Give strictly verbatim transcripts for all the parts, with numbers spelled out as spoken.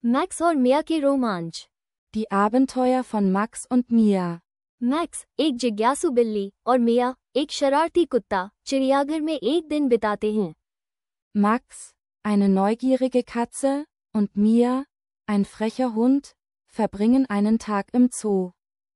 मैक्स और मिया के रोमांच। Die Abenteuer von Max und Mia. Max, एक जिज्ञासु बिल्ली, और मिया, एक शरारती कुत्ता, चिड़ियाघर में एक दिन बिताते हैं। Max, eine neugierige Katze, und Mia, ein frecher Hund, verbringen einen Tag im Zoo.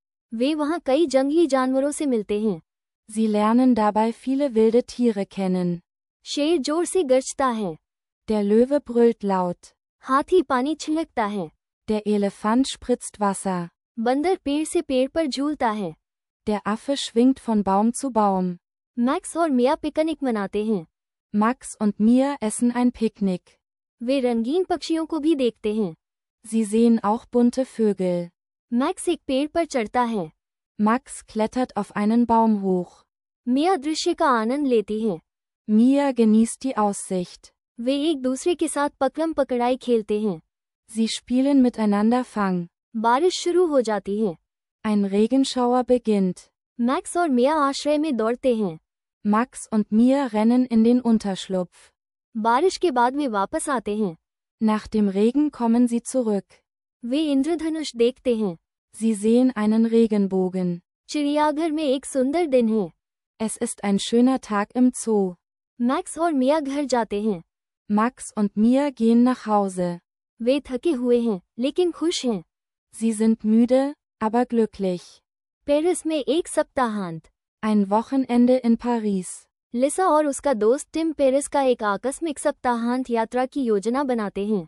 वे वहाँ कई जंगली जानवरों से मिलते हैं। Sie lernen dabei viele wilde Tiere kennen. शेर जोर से गरजता है। Der Löwe brüllt laut. हाथी पानी छिड़कता है। Der Elefant spritzt Wasser. बंदर पेड़ से पेड़ पर झूलता है। Der Affe schwingt von Baum zu Baum. Max और मिया पिकनिक मनाते हैं। Max und Mia essen ein Picknick. वे रंगीन पक्षियों को भी देखते हैं। Sie sehen auch bunte Vögel. Max एक पेड़ पर चढ़ता है। Max klettert auf einen Baum hoch. मिया दृश्य का आनंद लेती है। Mia genießt die Aussicht. वे एक दूसरे के साथ पकड़म पकड़ाई खेलते हैं। Sie spielen miteinander Fang. बारिश शुरू हो जाती है। Ein Regenschauer beginnt. मैक्स और मिया आश्रय में दौड़ते हैं। Max und Mia rennen in den Unterschlupf. बारिश के बाद वे वापस आते हैं। Nach dem Regen kommen sie zurück. वे इंद्रधनुष देखते हैं। Sie sehen einen Regenbogen. चिड़ियाघर में एक सुंदर दिन है। Es ist ein schöner Tag im Zoo. Max और मिया घर जाते हैं। Max und Mia gehen nach Hause. वे थके हुए हैं, लेकिन खुश हैं। Sie sind müde, aber glücklich. Paris में एक सप्ताहांत। Ein Wochenende in Paris. लिसा और उसका दोस्त टिम पेरिस का एक आकस्मिक सप्ताहांत यात्रा की योजना बनाते हैं।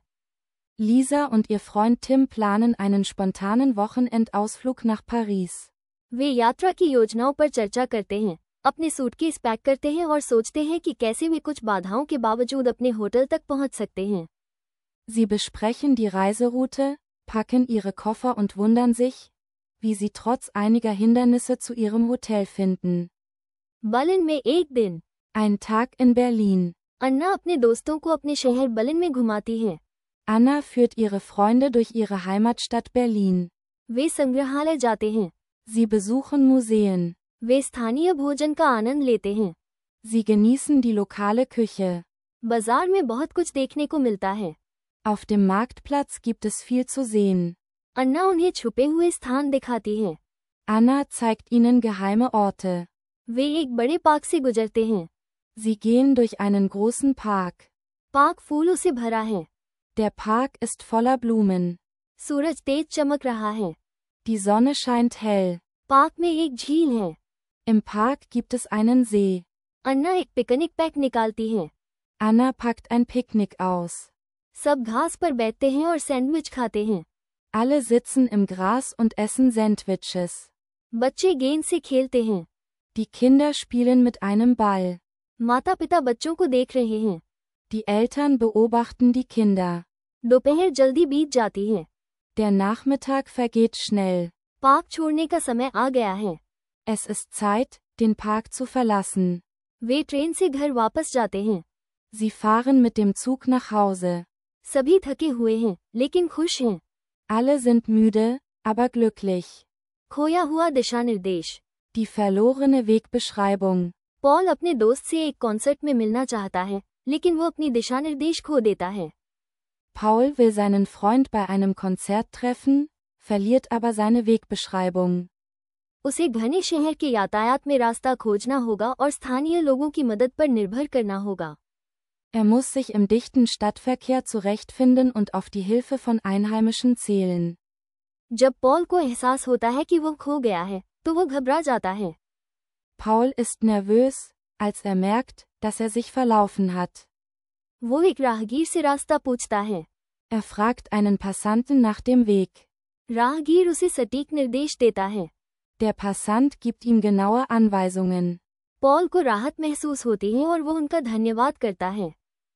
Lisa und ihr Freund Tim planen einen spontanen Wochenendausflug nach Paris. वे यात्रा की योजनाओं पर चर्चा करते हैं, अपने सूटकेस पैक करते हैं और सोचते हैं कि कैसे वे कुछ बाधाओं के बावजूद अपने होटल तक पहुंच सकते हैं। Sie besprechen die Reiseroute, packen ihre Koffer und wundern sich, wie sie trotz einiger Hindernisse zu ihrem Hotel finden. Berlin में एक दिन। Ein Tag in Berlin. अन्ना अपने दोस्तों को अपने शहर बर्लिन में घुमाती है। Anna führt ihre Freunde durch ihre Heimatstadt Berlin. वे संग्रहालय जाते हैं। Sie besuchen Museen. वे स्थानीय भोजन का आनंद लेते हैं। Sie genießen die lokale Küche. बाजार में बहुत कुछ देखने को मिलता है। Auf dem Marktplatz gibt es viel zu sehen. अन्ना उन्हें छुपे हुए स्थान दिखाती है। Anna zeigt ihnen geheime Orte. वे एक बड़े पार्क से गुजरते हैं। Sie gehen durch einen großen Park. Park फूलों से भरा है। Der Park ist voller Blumen. सूरज तेज चमक रहा है। Die Sonne scheint hell. Park में एक झील है। Im Park gibt es einen See. अन्ना एक पिकनिक पैक निकालती है। Anna packt ein Picknick aus. सब घास पर बैठते हैं और सैंडविच खाते हैं। Alle sitzen im Gras und essen Sandwiches. बच्चे गेंद से खेलते हैं। Die Kinder spielen mit einem Ball. माता पिता बच्चों को देख रहे हैं। Die Eltern beobachten die Kinder. दोपहर जल्दी बीत जाती है। Der Nachmittag vergeht schnell. Park छोड़ने का समय आ गया है। Es ist Zeit, den Park zu verlassen. वे ट्रेन से घर वापस जाते हैं। Sie fahren mit dem Zug nach Hause. सभी थके हुए हैं, लेकिन खुश हैं। Alle sind müde, aber glücklich. खोया हुआ दिशा निर्देश। Die verlorene Wegbeschreibung. पॉल अपने दोस्त से एक कॉन्सर्ट में मिलना चाहता है, लेकिन वो अपनी दिशा निर्देश खो देता है। Paul will seinen Freund bei einem Konzert treffen, verliert aber seine Wegbeschreibung. उसे घने शहर के यातायात में रास्ता खोजना होगा और स्थानीय लोगों की मदद पर निर्भर करना होगा। Er muss sich im dichten Stadtverkehr zurechtfinden und auf die Hilfe von Einheimischen zählen. जब पॉल को एहसास होता है कि वो खो गया है, तो वो घबरा जाता है। Paul ist nervös, als er merkt, dass er sich verlaufen hat. वो एक राहगीर से रास्ता पूछता है। Er fragt einen Passanten nach dem Weg. राहगीर उसे सटीक निर्देश देता है। Der Passant gibt ihm genaue Anweisungen. Paul को राहत महसूस होती है और वो उनका धन्यवाद करता है।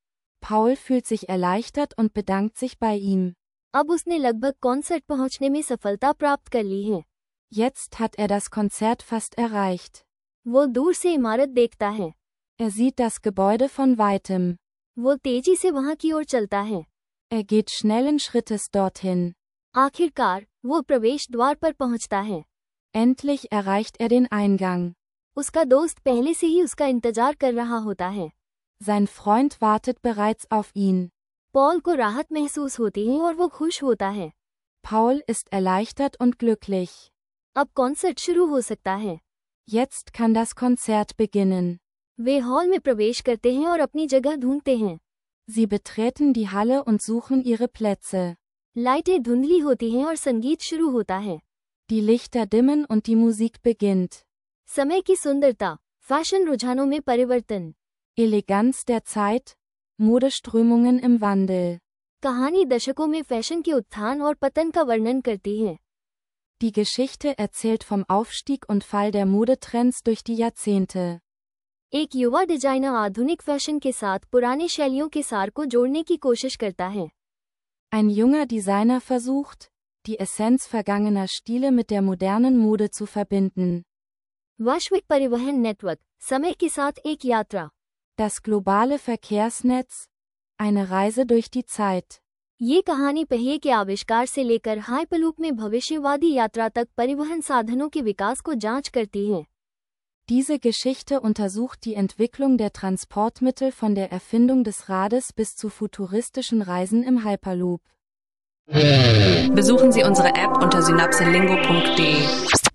Paul fühlt sich erleichtert und bedankt sich bei ihm. अब उसने लगभग कॉन्सर्ट पहुंचने में सफलता प्राप्त कर ली है। Jetzt hat er das Konzert fast erreicht. वो दूर से इमारत देखता है। Er sieht das Gebäude von weitem. वो तेजी से वहां की ओर चलता है। Er geht schnellen Schrittes dorthin. आखिरकार, वो प्रवेश द्वार पर पहुंचता है। Endlich erreicht er den Eingang. उसका दोस्त पहले से ही उसका इंतजार कर रहा होता है। Sein Freund wartet bereits auf ihn. Paul को राहत महसूस होती है और वो खुश होता है। Paul ist erleichtert und glücklich. अब कॉन्सर्ट शुरू हो सकता है। Jetzt kann das Konzert beginnen. वे हॉल में प्रवेश करते हैं और अपनी जगह ढूंढते हैं। Sie betreten die Halle und suchen ihre Plätze. लाइटें धुंधली होती हैं और संगीत शुरू होता है। Die Lichter dimmen und die Musik beginnt. समय की सुंदरता, फैशन रुझानों में परिवर्तन। Eleganz der Zeit, Modeströmungen im Wandel. कहानी दशकों में फैशन के उत्थान और पतन का वर्णन करती है। Die Geschichte erzählt vom Aufstieg und Fall der Modetrends durch die Jahrzehnte. एक युवा डिजाइनर आधुनिक फैशन के साथ पुरानी शैलियों के सार को जोड़ने की कोशिश करता है। Ein junger Designer versucht, die Essenz vergangener Stile mit der modernen Mode zu verbinden. वैश्विक परिवहन नेटवर्क, समय के साथ एक यात्रा। Das globale Verkehrsnetz, eine Reise durch die Zeit. ये कहानी पहिए के आविष्कार से लेकर हाइपरलूप में भविष्यवादी यात्रा तक परिवहन साधनों के विकास को जांच करती है। Diese Geschichte untersucht die Entwicklung der Transportmittel von der Erfindung des Rades bis zu futuristischen Reisen im Hyperloop. Besuchen Sie unsere App unter synapselingo punkt de.